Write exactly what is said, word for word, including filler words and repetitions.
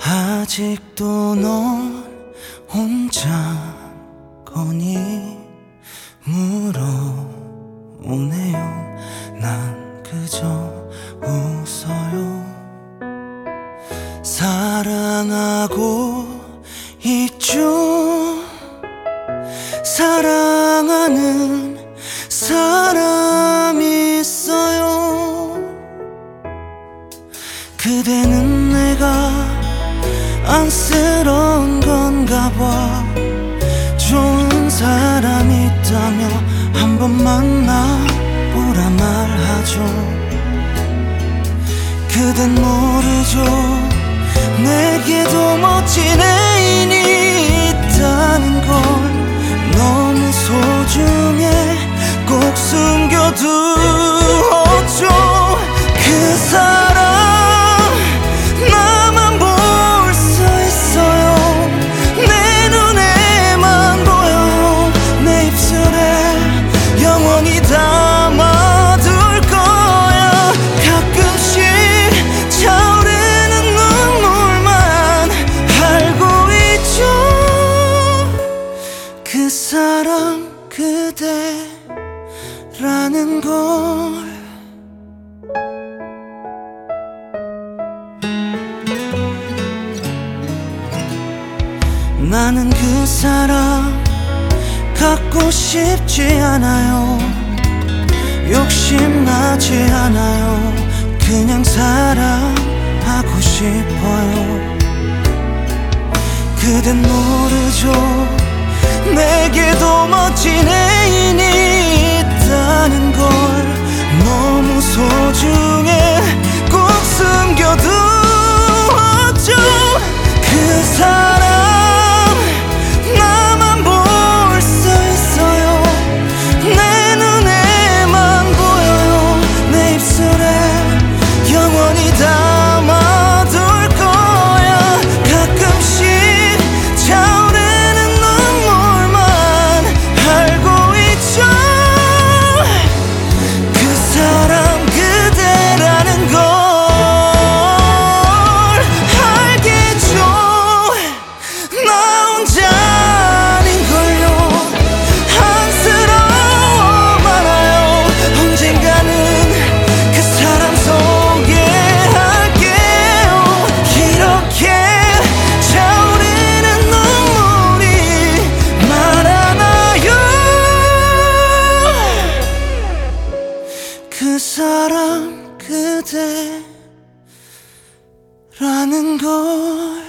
아직도 넌 혼자거니 물어오네요. 난 그저 웃어요. 사랑하고 있죠. 사랑하는 사람이 있어요. 그대는 내가 안쓰러운 건가 봐. 좋은 사람이 있다며 한번 만나보라 말하죠. 그댄 모르죠. 내게도 멋진 애인이 있다는 걸. 너무 소중해 꼭 숨겨두었죠. 그 사람 나만 볼 수 있어요. 내 눈에만 보여요. 내 입술에 영원히 담아둘 거야. 가끔씩 차오르는 눈물만 알고 있죠. 그 사람 그대라는 걸. 나는 그 사람 갖고 싶지 않아요. 욕심나지 않아요. 그냥 사랑하고 싶어요. 그댄 모르죠. 내게도 멋진 애인이 있다는 걸. 너무 소중해 꼭 숨겨두었죠. 그 사람 나만 볼 수 있어요. 내 눈에만 보여요. 내 입술에 영원히 담아둘 거야. 가끔씩 차오르는 눈물만 알고 있죠. 그 사람 그대라는 걸 알겠죠. 나 혼자 아닌걸요. 안쓰러워 말아요. 언젠가는 그 사람 소개할게요. 이렇게 차오르는 눈물이 많아요. 그 사람 그대라는 걸.